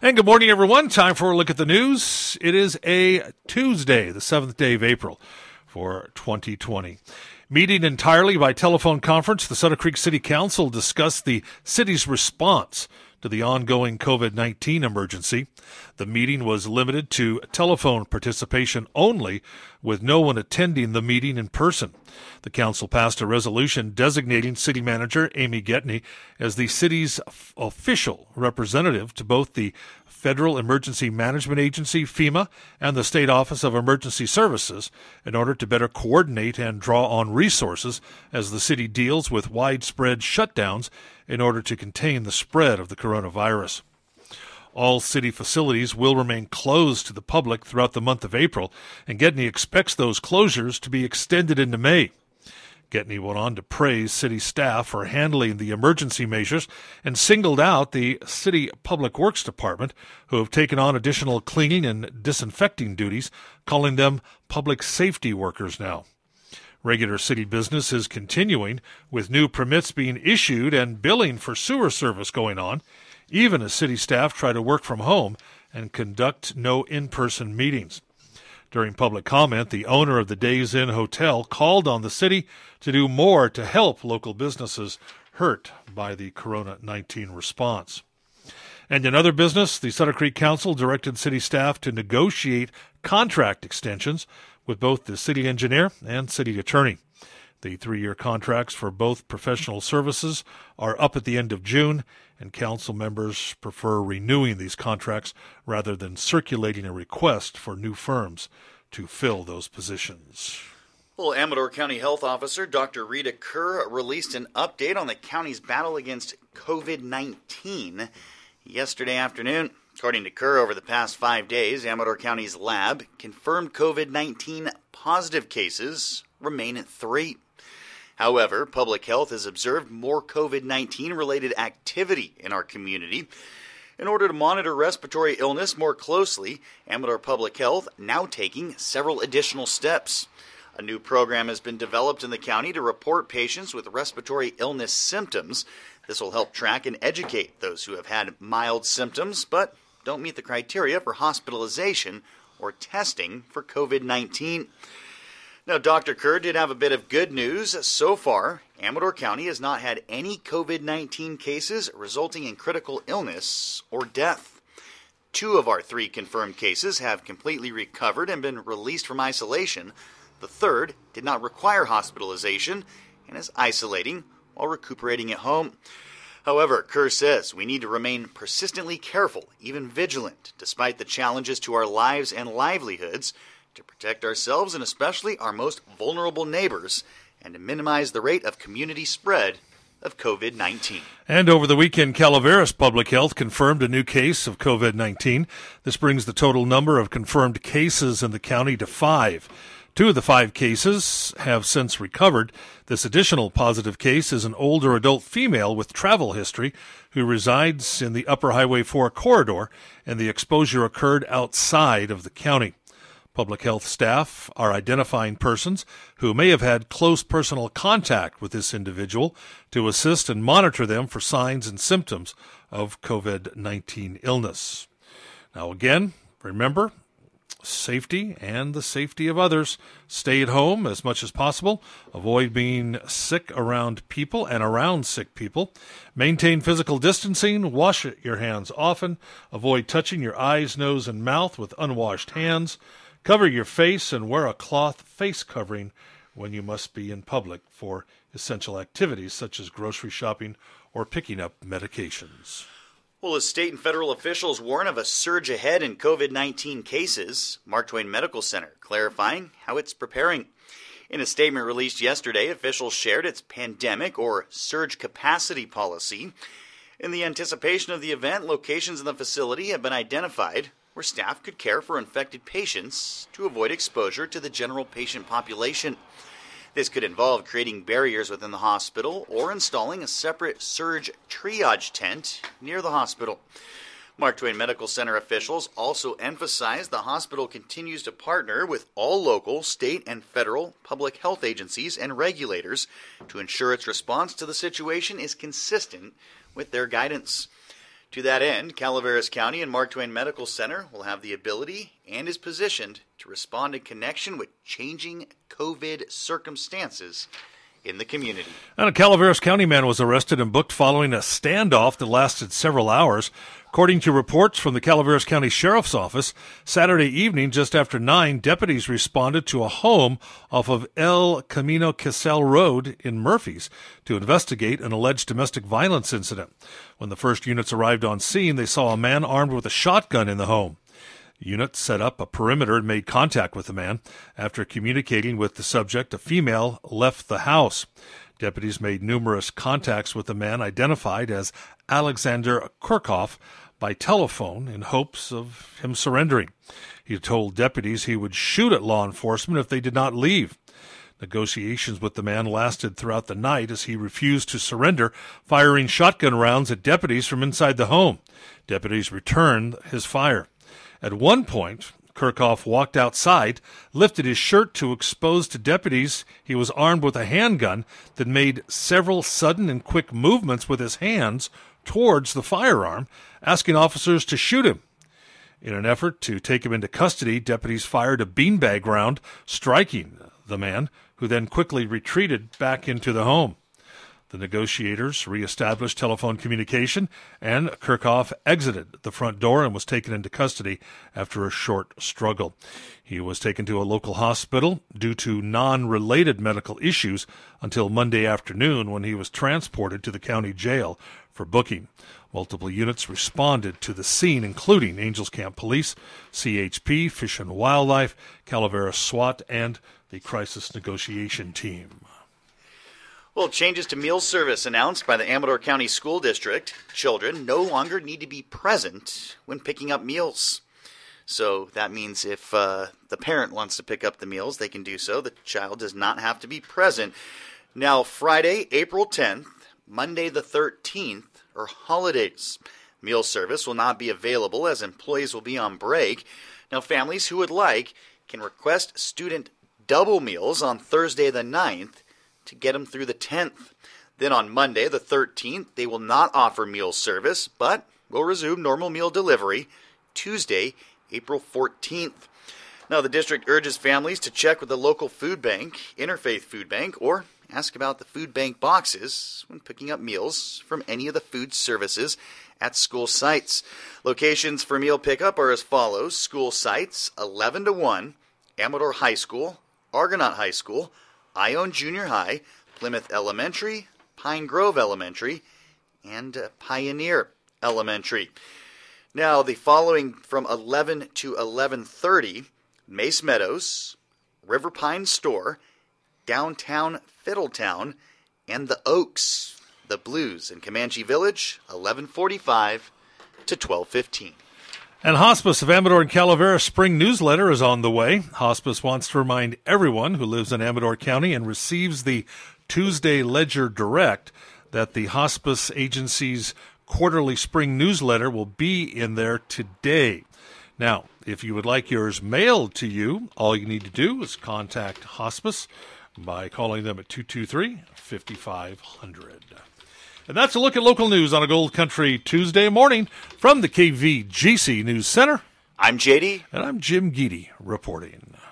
And good morning, everyone. Time for a look at the news. It is a Tuesday, the 7th day of April for 2020. Meeting entirely by telephone conference, the Sutter Creek City Council discussed the city's response to the ongoing COVID-19 emergency. The meeting was limited to telephone participation only, with no one attending the meeting in person. The council passed a resolution designating city manager Amy Getney as the city's official representative to both the Federal Emergency Management Agency, FEMA, and the State Office of Emergency Services in order to better coordinate and draw on resources as the city deals with widespread shutdowns in order to contain the spread of the coronavirus. All city facilities will remain closed to the public throughout the month of April, and Getney expects those closures to be extended into May. Getney went on to praise city staff for handling the emergency measures and singled out the City Public Works Department, who have taken on additional cleaning and disinfecting duties, calling them public safety workers now. Regular city business is continuing, with new permits being issued and billing for sewer service going on, even as city staff try to work from home and conduct no in-person meetings. During public comment, the owner of the Days Inn Hotel called on the city to do more to help local businesses hurt by the COVID-19 response. And in other business, the Sutter Creek Council directed city staff to negotiate contract extensions with both the city engineer and city attorney. The 3-year contracts for both professional services are up at the end of June, and council members prefer renewing these contracts rather than circulating a request for new firms to fill those positions. Well, Amador County Health Officer Dr. Rita Kerr released an update on the county's battle against COVID-19 yesterday afternoon. According to Kerr, over the past 5 days, Amador County's lab confirmed COVID-19 positive cases remain at 3. However, public health has observed more COVID-19 related activity in our community. In order to monitor respiratory illness more closely, Amador Public Health now taking several additional steps. A new program has been developed in the county to report patients with respiratory illness symptoms. This will help track and educate those who have had mild symptoms but don't meet the criteria for hospitalization or testing for COVID-19. Now, Dr. Kerr did have a bit of good news. So far, Amador County has not had any COVID-19 cases resulting in critical illness or death. 2 of our 3 confirmed cases have completely recovered and been released from isolation. The 3rd did not require hospitalization and is isolating while recuperating at home. However, Kerr says we need to remain persistently careful, even vigilant, despite the challenges to our lives and livelihoods, to protect ourselves and especially our most vulnerable neighbors, and to minimize the rate of community spread of COVID-19. And over the weekend, Calaveras Public Health confirmed a new case of COVID-19. This brings the total number of confirmed cases in the county to 5. 2 of the 5 cases have since recovered. This additional positive case is an older adult female with travel history who resides in the Upper Highway 4 corridor, and the exposure occurred outside of the county. Public health staff are identifying persons who may have had close personal contact with this individual to assist and monitor them for signs and symptoms of COVID-19 illness. Now again, remember, safety and the safety of others. Stay at home as much as possible. Avoid being sick around people and around sick people. Maintain physical distancing. Wash your hands often. Avoid touching your eyes, nose, and mouth with unwashed hands. Cover your face and wear a cloth face covering when you must be in public for essential activities such as grocery shopping or picking up medications. Well, as state and federal officials warn of a surge ahead in COVID-19 cases, Mark Twain Medical Center clarifying how it's preparing. In a statement released yesterday, officials shared its pandemic or surge capacity policy. In the anticipation of the event, locations in the facility have been identified where staff could care for infected patients to avoid exposure to the general patient population. This could involve creating barriers within the hospital or installing a separate surge triage tent near the hospital. Mark Twain Medical Center officials also emphasized the hospital continues to partner with all local, state, and federal public health agencies and regulators to ensure its response to the situation is consistent with their guidance. To that end, Calaveras County and Mark Twain Medical Center will have the ability and is positioned to respond in connection with changing COVID circumstances in the community. And a Calaveras County man was arrested and booked following a standoff that lasted several hours. According to reports from the Calaveras County Sheriff's Office, Saturday evening, just after 9, deputies responded to a home off of El Camino Quesel Road in Murphys to investigate an alleged domestic violence incident. When the first units arrived on scene, they saw a man armed with a shotgun in the home. Units set up a perimeter and made contact with the man. After communicating with the subject, a female left the house. Deputies made numerous contacts with the man identified as Alexander Kurkov by telephone in hopes of him surrendering. He told deputies he would shoot at law enforcement if they did not leave. Negotiations with the man lasted throughout the night as he refused to surrender, firing shotgun rounds at deputies from inside the home. Deputies returned his fire. At one point, Kurkov walked outside, lifted his shirt to expose to deputies he was armed with a handgun, then made several sudden and quick movements with his hands towards the firearm, asking officers to shoot him. In an effort to take him into custody, deputies fired a beanbag round, striking the man, who then quickly retreated back into the home. The negotiators reestablished telephone communication, and Kurkov exited the front door and was taken into custody after a short struggle. He was taken to a local hospital due to non-related medical issues until Monday afternoon, when he was transported to the county jail for booking. Multiple units responded to the scene, including Angels Camp Police, CHP, Fish and Wildlife, Calaveras SWAT, and the Crisis Negotiation Team. Well, changes to meal service announced by the Amador County School District. Children no longer need to be present when picking up meals. So that means if the parent wants to pick up the meals, they can do so. The child does not have to be present. Now, Friday, April 10th, Monday the 13th, are holidays. Meal service will not be available as employees will be on break. Now, families who would like can request student double meals on Thursday the 9th to get them through the 10th. Then on Monday, the 13th, they will not offer meal service, but will resume normal meal delivery Tuesday, April 14th. Now, the district urges families to check with the local food bank, Interfaith Food Bank, or ask about the food bank boxes when picking up meals from any of the food services at school sites. Locations for meal pickup are as follows. School sites, 11 to 1, Amador High School, Argonaut High School, Ione Junior High, Plymouth Elementary, Pine Grove Elementary, and Pioneer Elementary. Now, the following from 11 to 11:30, Mace Meadows, River Pine Store, Downtown Fiddletown, and the Oaks, the Blues in Comanche Village, 11:45 to 12:15. And Hospice of Amador and Calaveras spring newsletter is on the way. Hospice wants to remind everyone who lives in Amador County and receives the Tuesday Ledger Direct that the Hospice Agency's quarterly spring newsletter will be in there today. Now, if you would like yours mailed to you, all you need to do is contact Hospice by calling them at 223-5500. And that's a look at local news on a Gold Country Tuesday morning from the KVGC News Center. I'm JD. And I'm Jim Geedy reporting.